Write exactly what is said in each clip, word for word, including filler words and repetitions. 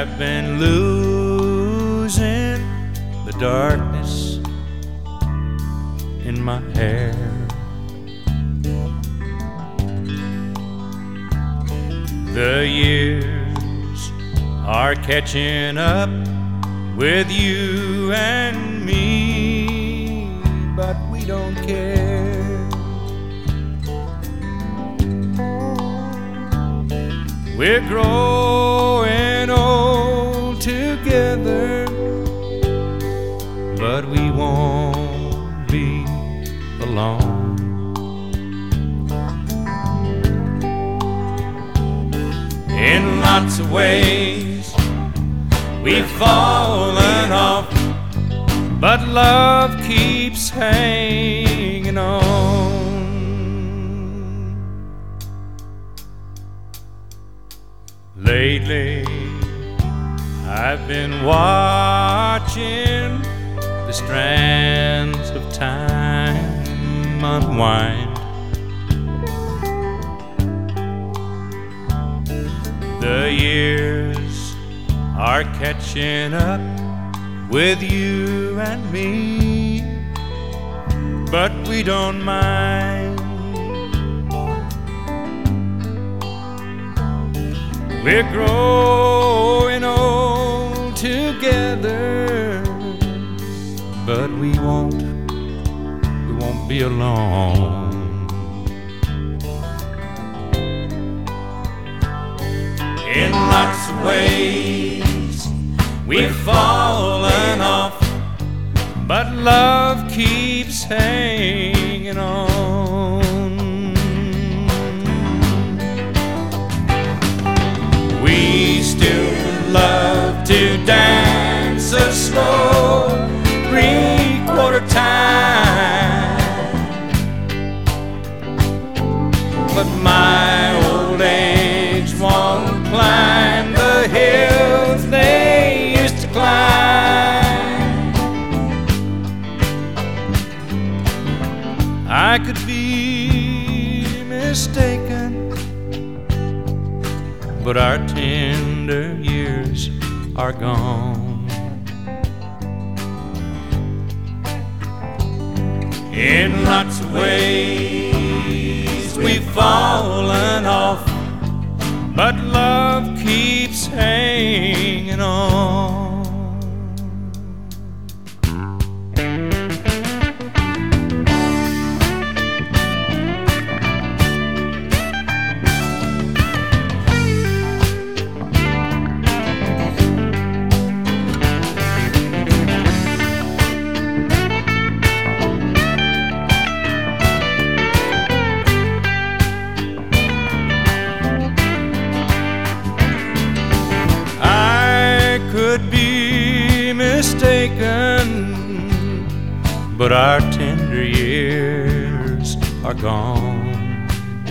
I've been losing the darkness in my hair. The years are catching up with you and me, but we don't care. We're growing old together, but we won't be alone. In lots of ways we've fallen off, but love keeps hanging on. Lately I've been watching the strands of time unwind. The years are catching up with you and me, but we don't mind. We're growing old together, but we won't, we won't be alone. In lots of ways we've fallen off, but love keeps hanging on. We still love to dance a slow three-quarter time, but my old age won't climb the hills they used to climb. I could be mistaken, but our tender years are gone. In lots of ways we've fallen off, but love keeps hanging on. Could be mistaken, but our tender years are gone.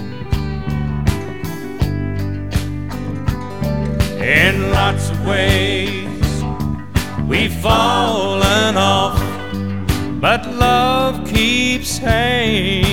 In lots of ways we've fallen off, but love keeps hanging